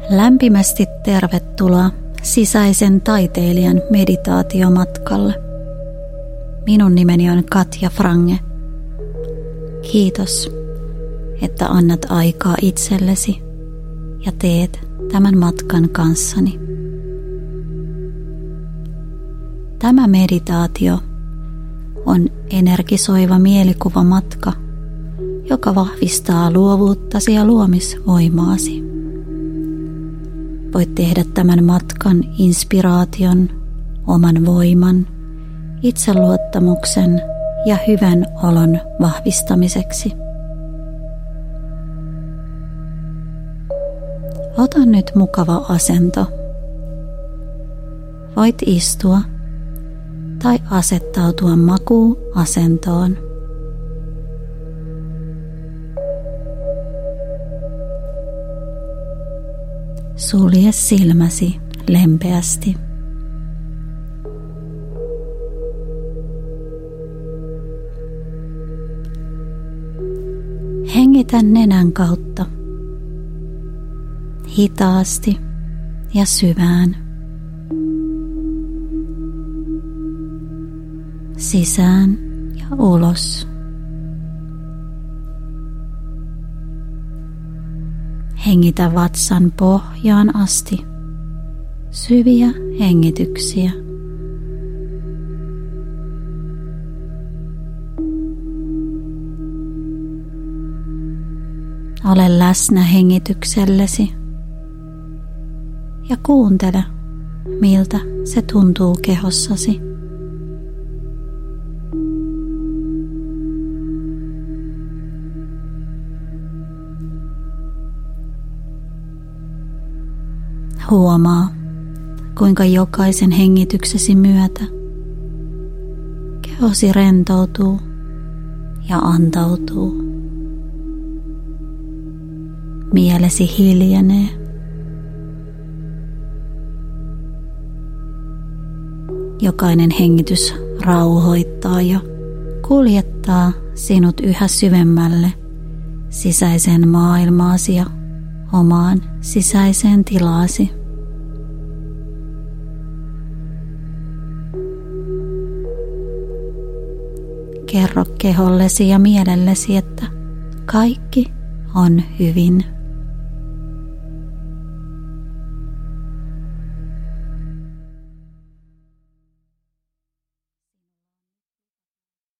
Lämpimästi tervetuloa sisäisen taiteilijan meditaatiomatkalle. Minun nimeni on Katja Frange. Kiitos, että annat aikaa itsellesi ja teet tämän matkan kanssani. Tämä meditaatio on energisoiva mielikuvamatka, joka vahvistaa luovuuttasi ja luomisvoimaasi. Voit tehdä tämän matkan inspiraation, oman voiman, itseluottamuksen ja hyvän olon vahvistamiseksi. Ota nyt mukava asento. Voit istua tai asettautua makuuasentoon. Sulje silmäsi lempeästi. Hengitä nenän kautta hitaasti ja syvään. Sisään ja ulos. Hengitä vatsan pohjaan asti. Syviä hengityksiä. Ole läsnä hengityksellesi ja kuuntele, miltä se tuntuu kehossasi. Huomaa, kuinka jokaisen hengityksesi myötä kehosi rentoutuu ja antautuu. Mielesi hiljenee. Jokainen hengitys rauhoittaa ja kuljettaa sinut yhä syvemmälle sisäiseen maailmaasi ja omaan sisäiseen tilaasi. Kerro kehollesi ja mielellesi, että kaikki on hyvin.